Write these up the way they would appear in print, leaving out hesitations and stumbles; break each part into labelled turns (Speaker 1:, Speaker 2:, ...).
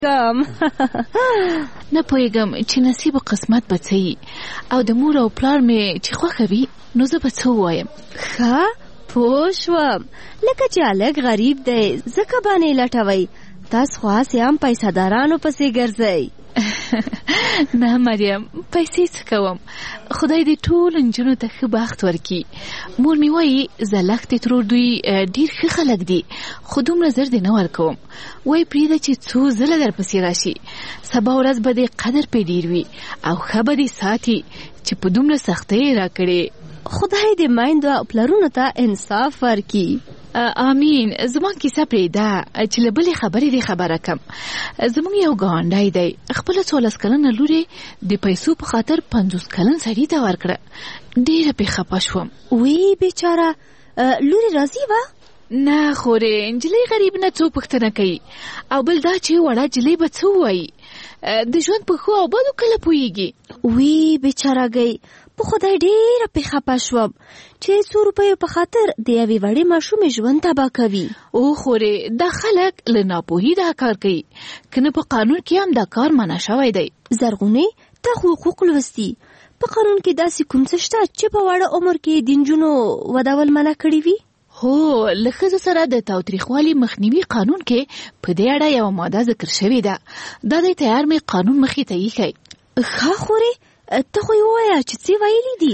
Speaker 1: کم
Speaker 2: نه پوهېږم چې نصیب او قسمت به څه وي او د مور او پلار مې چې خوښه وي نو زه به څه ووایم.
Speaker 1: ښه پوه شوم، لکه چې هلک غریب دی ځکه باندې لټوئ، تاسو خو هسې هم پیسه دارانو پسې ګرځئ.
Speaker 2: نه مریم، پیسې څه کوم، خدای دې ټول نجونو ته ښه بخت ورکړي. مور مې وایي زلښتې ترور دوی ډېر ښه خلک دي خو دومره زر دې نه ورکوم. وایي پرېږده چې څو ځله در پسې راشي، سبا ورځ به دې قدر پې ډېر وي او ښه به دې ساتي چې په دومره سختۍ یې راکړې.
Speaker 1: خدای دې میندو او پلرونو ته انصاف ورکړي.
Speaker 2: آمین. زما کیسه پرېږده چې له بلې خبرې دې خبره کم. زموږ یو ګاونډی دی خپله 14 کلنه لور د پیسو په خاطر 50 کلن سړي ته ورکړه. ډېره پې خفه شوم.
Speaker 1: وی بیچاره لور راضي وه؟
Speaker 2: نه خورې، نجلۍ غریب نه څوک پوښتنه کوي، او بل دا چې وړه نجلۍ به څه ووایي، د ژوند په ښو او بدو کله پوهېږي.
Speaker 1: وی بیچارهګۍ، په خدای ډېره پې خفه شوم چې 100 روپیو په خاطر د یوې وړې ماشومې ژوند تباه کوي.
Speaker 2: او خورې، دا خلک له ناپوهي دا کار کوي، که نه په قانون کې هم دا کار منع شوی دی.
Speaker 1: زرغونې، ته خو حقوق لوستي، په قانون کې داسې کوم څه شته چې په واړه عمر کې د نجونو ودول منع کړي وي؟
Speaker 2: هو، له ښځو سره د تاوتریخوالي مخنیوي قانون کې په دې اړه یوه ماده ذکر شوې ده. دا دی تیار مې قانون مخې ته ایښی.
Speaker 1: ښه خورې، ته خو یې ووایه چې څه ویلي دي.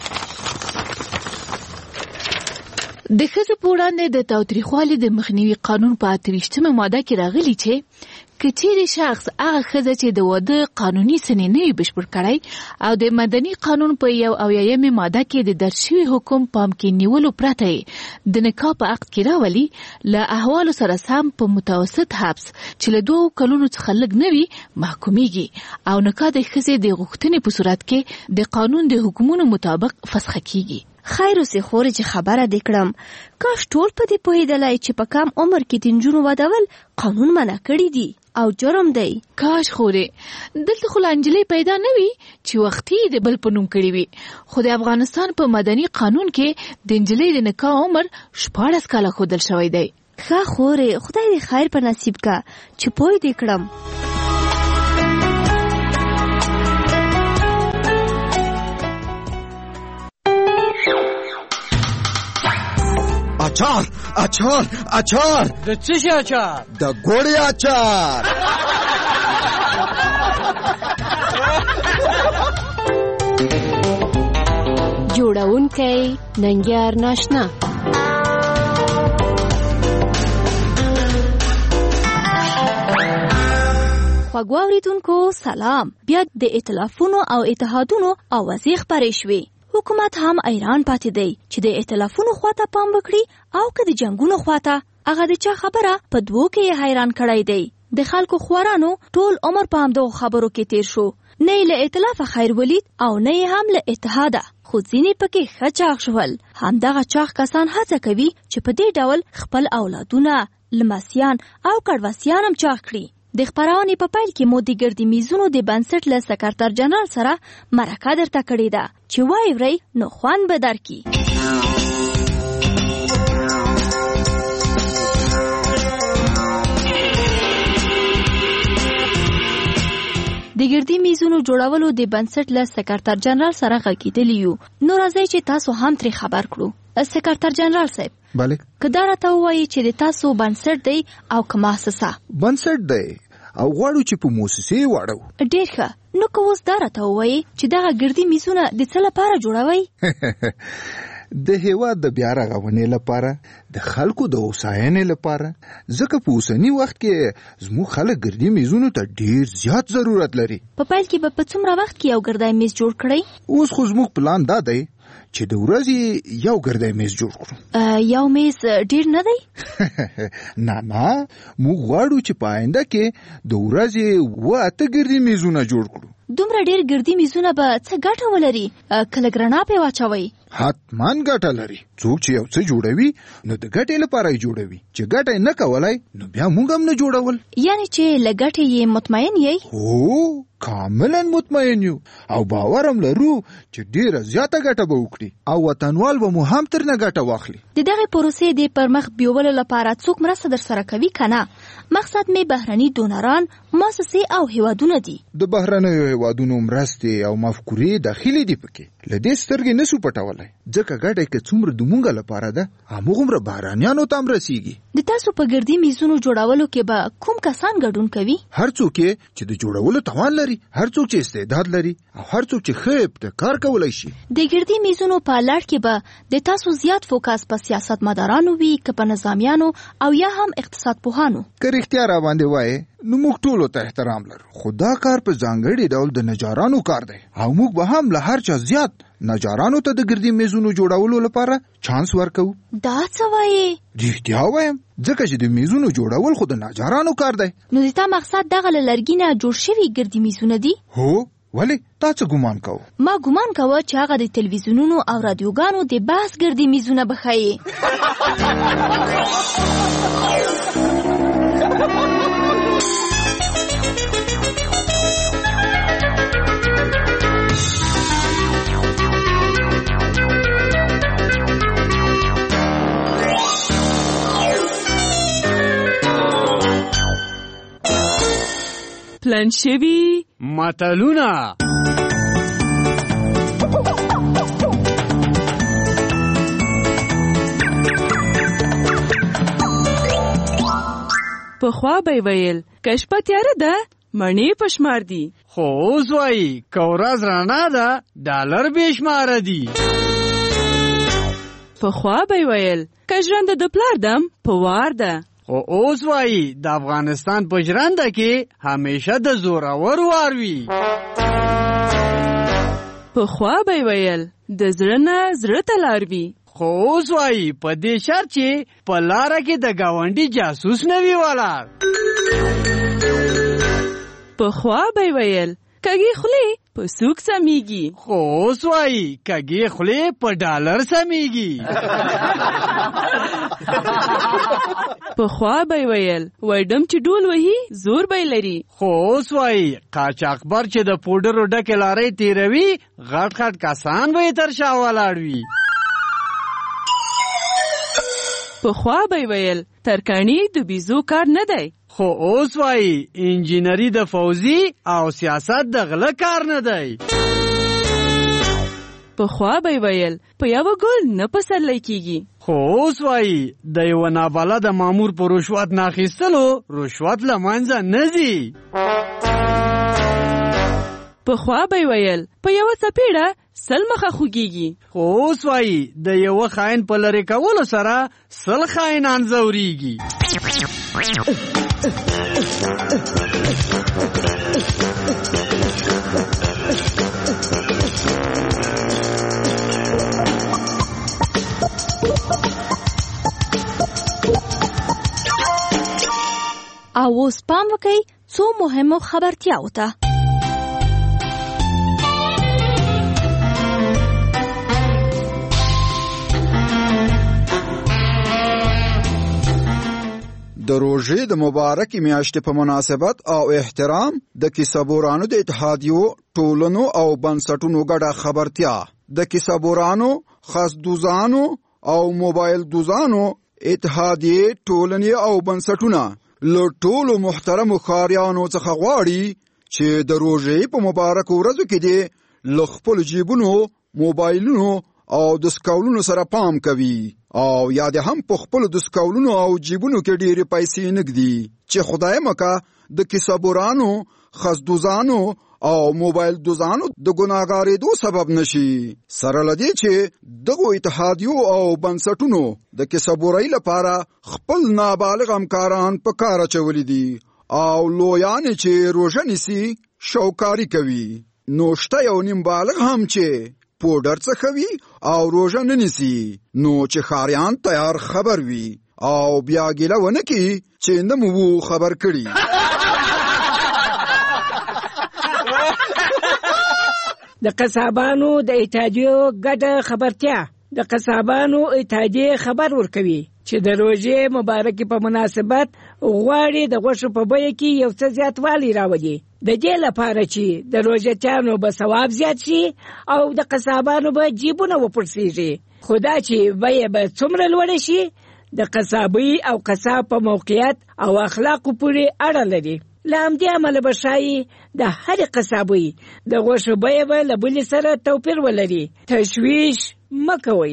Speaker 2: د ښځو په وړاندې د تاوتریخوالي د مخنیوي قانون په 28مه ماده کې راغلي چې که چیرې شخص هغه ښځه چې د واده قانوني سنې نه وي بشپړ کړی او د مدني قانون په 1 ماده کې د درج شوي حکم پام کې نیولو پرته د نکاح په عقد کې راولي، له احوالو سره سم په متوسط حبس چې له 2 کلونو څخه لږ نه وي محکومیږي، او نکاح د ښځې د غوښتنې په صورت کې د قانون د حکمونو مطابق فسخه کیږي.
Speaker 1: خیر اوسې خورې چې خبره دې کړم، کاش ټول په دې پوهېدلی چې په کم عمر کې د نجونو ودول قانون منع کړي دي او جرم دی.
Speaker 2: کاش خورې، دلته خو لا نجلۍ پیدا نه وي چې وختي د بل په نوم کړي وي، خو د افغانستان په مدني قانون کې د نجلۍ د نکاح عمر 14 کاله ښودل شوی دی.
Speaker 1: ښه خورې، خدای دې خیر په نصیب کا چې پوه دې کړم.
Speaker 3: اچار اچار اچار.
Speaker 4: د څه شي اچار؟
Speaker 3: د ګوړې اچار.
Speaker 5: جوړونکی ننګیار ناشنا.
Speaker 1: خوږو اوریدونکو سلام. بیا د ائتلافونو او اتحادونو اوازې خپرې شوې. حکومت هم ایران پاتې دی چې د ائتلافونو خواته پام وکړي او که د جنگونو خواته. هغه د چا خبره په دوو کې حیران کړی دی. د خلکو خوارانو ټول عمر په همدغو خبرو کې تیر شو، نه یې له ائتلاف خیر ولید او نه یې هم له اتحاده، خو ځینې پکې ښه چاغ شول. همدغه چاغ کسان هڅه کوي چې په دې ډول خپل اولادونه، لمسیان او کډواسیان هم چاغ کړي. د خپرونې په پیل کې مو د ګردي میزونو د بنسټ له سکرتر جنرال سره مرکه درته کړې ده چې واورئ نو خوند به درکړي. د ګردي میزونو جوړولو د بنسټ له سکرتر جنرال سره غږیدلی یو. نو راځئ چې تاسو هم ترې خبر کړو. سکرتر جنرال صاحب،
Speaker 3: بله،
Speaker 1: که دا راته ووایي چې د تاسو بنسټ دی او که مؤسسه؟
Speaker 3: بنسټ دی او غواړو چې په موسسې واړو.
Speaker 1: ډېر ښه. نو که اوس دا راته ووایي چې دغه ګردي میزونه د څه لپاره جوړوئ؟
Speaker 3: د هېواد د بیا رغونې لپاره، د خلکو د هوساینې لپاره، ځکه په اوسني وخت کې زموږ خلک ګردي میزونو ته ډېر زیات ضرورت لري.
Speaker 1: په پیل کې به په څومره وخت کې یو ګردی میز جوړ کړئ؟
Speaker 3: اوس خو زموږ پلان دا دی چې د ورځې یو ګردی میز جوړ کړو.
Speaker 1: یو میز ډېر نه دی؟
Speaker 3: نه، موږ غواړو چې په آینده کې د ورځې 8 ګردي میزونه جوړ کړو.
Speaker 1: دومره ډېر ګردي میزونه به څه ګټه ولري؟ کله ګرنا پې واچوئ؟
Speaker 3: حتماً ګټه لري. څوک چې یو څه جوړوي نو د ګټې لپاره یې جوړوي، چې ګټه یې نه کولای نو بیا موږ هم نه جوړول.
Speaker 1: یعنې چې له ګټې یې مطمئن یې؟
Speaker 3: هو، کاملا مطمئن یو او باورم لرو چې ډیره زیاته ګټه به وکړي او وطنوال به مو هم ترنه ګټه واخلي.
Speaker 1: د دغه پروسې د پرمخ بیولو لپاره څوک مرسته در سره کوي کنه؟ مقصد می بهرني دونران، مؤسسې او هیوادونه دي.
Speaker 3: د بهرنیو هیوادونو مرستې او مفکورې داخلي دي پکې. لدې سترګې نسو پټولای ځکه ګټه کې څومره د مونږ لپاره ده همغومره بهرانیانو ته هم رسیږي.
Speaker 1: د تاسو په ګردي میزونو جوړولو کې به کوم کسان ګډون کوي؟
Speaker 3: هر څوک چې د جوړولو توان لري، هر څوک چې استعداد لري او هر څوک چې ښه ابتکار کولی شي.
Speaker 1: د ګردي میزونو په لړ کې به د تاسو زیات فوکس په سیاستمدارانو وي که په نظامیانو او یا هم اقتصاد پوهانو.
Speaker 3: که رښتیا را باندې وایي نو موږ ټولو ته احترام لرو، خو دا کار په ځانګړي ډول د نجارانو کار دی او موږ به هم له هر چا زیات نجارانو ته د ګردي میزونو جوړولو لپاره چانس ورکوو.
Speaker 1: دا څه وایي؟
Speaker 3: رښتیا وایم ځکه چې د میزونو جوړول خو د نجارانو کار دی.
Speaker 1: نو د تا مقصد دغه له لرګي نه جوړ شوي ګردي میزونه دي؟
Speaker 3: هو، ولې تا څه ګمان کوو؟
Speaker 1: ما ګمان کوه چې هغه د تلویزیونونو او رادیوګانو د بحث ګردي میزونه به ښیي.
Speaker 4: پلان شوي متلونه. پخوا به ویل که شپه تیاره ده مڼې په شمار دي، خو اوس وایي که ورځ رڼا ده ډالر بې شماره دي. پخوا به ویل که ژرنده د پلار دم په وار ده، خو اوس وایي د افغانستان په ژرنده کې همیشه د زورور وار وي. پخوا به ویل د زړه نه زړه ته لار وي، خو اوس وایي په دې شرط چې په لاره کې د ګاونډي جاسوس نه وي ولاړ. پخوا به ویل کږې خولې په سوک سمیږي، خو اوس وایي کږې خولې په ډالر سمیږي. پخوا به ویل وایډم چې ډول وهي زور به لري، خو اوس وایي قاچاقبر چې د پوډرو ډکې لارې تیروي غټ غټ کسان به یې تر شا ولاړ وي. پخوا به ویل ترکاڼي د بیزو کار نه دی، خو اوس وایي انجینری د فوزي او سیاست د غله کار نه دی. پخوا به ویل په یوه ګل نه پسرلی کیږي، خو اوس وایي د یوه نابلده مامور په رشوت نه اخیستلو رشوت له منځه نه ځي. پخوا به ویل په یوه څپېړه سل مخه خوږیږي، خو اوس وایي د یوه خاین په لرې کولو سره سل خاینان ځورېږي.
Speaker 1: او اوس پام وکئ څو مهمو خبرتیاو ته.
Speaker 6: د روژې د مبارکې میاشتې په مناسبت او احترام د کیسه‌بورانو د اتحادیو، ټولنو او بنسټونو ګډه خبرتیا. د کیسه‌بورانو، خاصدوزانو او موبایل دوزانو اتحادیې، ټولنې او بنسټونه له ټولو محترمو ښاریانو څخه غواړي چې د روژې په مبارکو ورځو کې دې له خپلو جیبونو، موبایلونو او دستکولونو سره پام کوي او یا د هم په خپلو دستکولونو او جیبونو کې ډېرې پیسې نږدي چې خدای مکه د کیسه‌بورانو، خاصدوزانو او موبایل دوزانو د ګناهګارېدو سبب نشي. سره له دې چې دغو اتحادیو او بنسټونو د کیسه‌بورۍ لپاره خپل نابالغ همکاران په کار اچولي دي او لویانې چې روژه نیسي شوکاري کوي. نو شته یو نیم بالغ هم چې پوډر څخوي او روژه نه نیسي، نو چې ښاریان تیار خبر وي او بیا ګیله ونه کړي چې نه مو خبر کړي.
Speaker 7: د قصابانو د اتحادیو ګډه خبرتیا. د قصابانو اتحادیې خبر ورکوي چې د روژې مبارکې په مناسبت غواړي د غوښو په بیه کې یو څه زیاتوالی راولي د دې لپاره چې د روژه‌چیانو به ثواب زیات شي او د قصابانو به جیبونه وپړسیږي. خو دا چې بیه به څومره لوړه شي د قصابۍ او قصاب په موقعیت او اخلاقو پورې اړه لري. له همدې امله به ښایي د هرې قصابۍ د غوښو بیه به له بلې سره توپیر ولري. تشویش مه کوئ.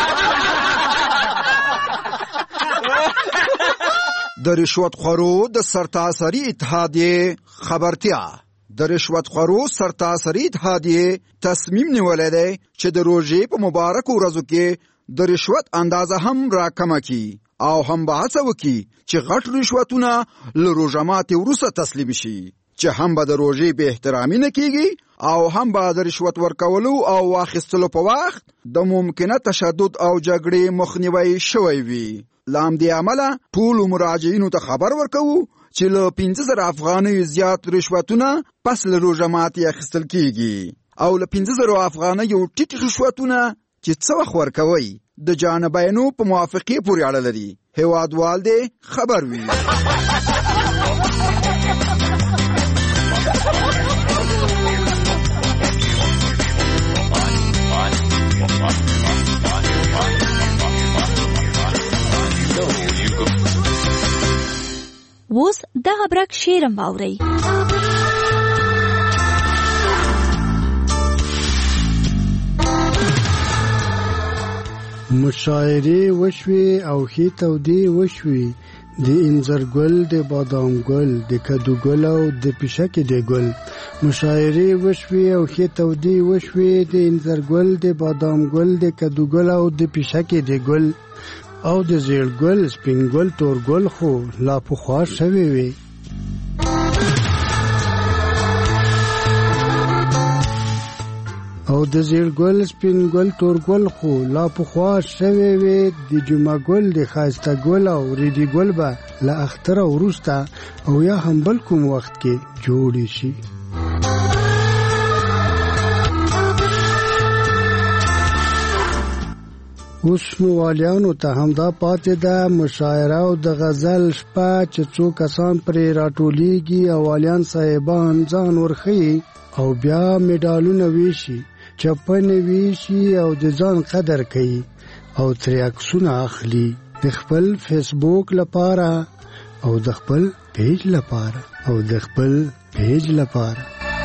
Speaker 6: د رشوتخورو د سرتاسري اتحادیې خبرتیا. د رشوتخورو سرتاسري اتحادیې تصمیم نیولی دی چې د روژې په مبارکو ورځو کې د رشوت اندازه هم راکمه کړي او هم به هڅه وکړي چې غټ رشوتونه له روژه ماتې وروسته تسلیم شي، چې هم به د روژې بې احترامي نه کېږي او هم به د رشوت ورکولو او واخیستلو په وخت د ممکنه تشدد او جګړې مخنیوی شوی وي. له همدې امله ټولو مراجعینو ته خبر ورکوو چې له 15,000 افغانیو زیات رشوتونه پس له روژه ماتې اخیستل کېږي او له 15,000 افغانیو ټیټ رشوتونه چې څه وخت ورکوي د جانبینو په موافقې پورې اړه لري. هیوادوال دې خبر وي.
Speaker 1: اوس دغه برک شعرم واورئ.
Speaker 8: مشاعرې وشوې او ښې تودې وشوې، د انځر ګل، د بادام ګل، د کدو ګل او د پیشکې د ګل. مشاعرې وشوې او ښې تودې وشوې، د انځر ګل، د بادام ګل، د کدو ګل او د پیشکې د ګل او د زیړ ګل، سپین ګل، تور ګل خو لا پخوا شوې وې. او د زیړ ګل، سپین ګل، تور ګل خو لا پخوا شوې وې. د جمعه ګل، د ښایسته ګل او ریډي ګل به له اختره وروسته او یا هم بل کوم وخت کې جوړې شي. اوس موالیانو ته همدا پاتې ده مشاعره او د غزل شپه چې څو کسان پرې راټولیږي او والیان صاحبان ځان ورښیي او بیا میډالونه ویشي، چپنې ویشي او د ځان قدر کوي او ترې عکسونه اخلي د خپل فیسبوک لپاره او د خپل پیج لپاره.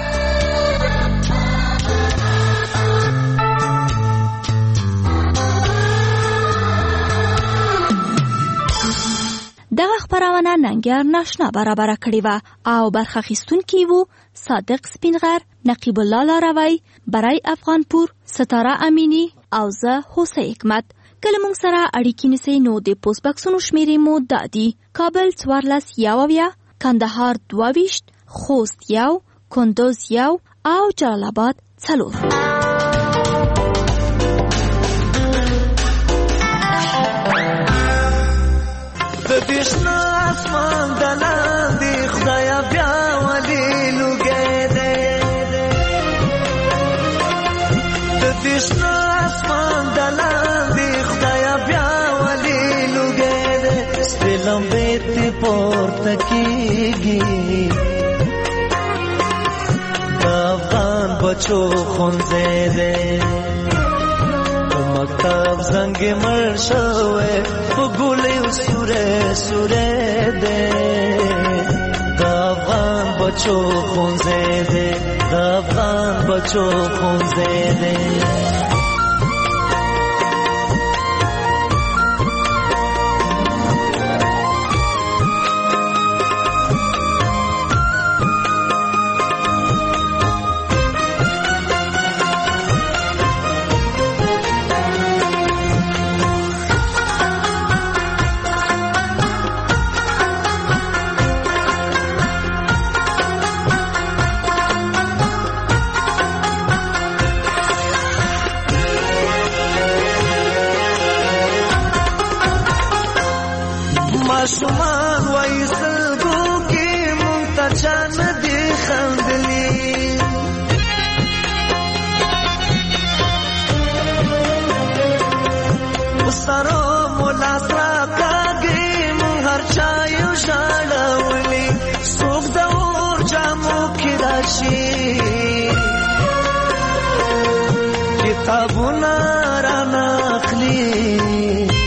Speaker 1: دغه خبرونه ننګیار ناشنا برابر کړې وه او برخه اخیستونکي وو صادق سپینغر، نقیب الله لاروی، برای افغانپور، ستاره امینی او زه هوسۍ حکمت. کله موږ سره اړیکې نیسئ نو د پوسټ بکسونو شمیرې مو دا دي: کابل 14 کندهار 22 خوست 1 کندوز 1 او جلال آباد 4.
Speaker 9: د دشنا اسمان دلاندې خدایا بیا ولې لوګې دې، د دشنا اسمان دلاندې خدایا بیا ولې لوګې دې، سپلم بیت پورته کېږي د افغان بچو خونځې دې، مکتب زنګ مړ شوی په ګولې سورې سورې دې، د افغان بچو خونځې دې، د افغان بچو خونځې دې. ماشومان وایي سلګو کې مونږ ته چا نه دي خندلي، راشي کتابونه رانه اخلي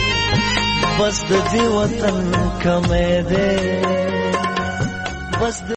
Speaker 9: بس د دې وطن کمې ده بس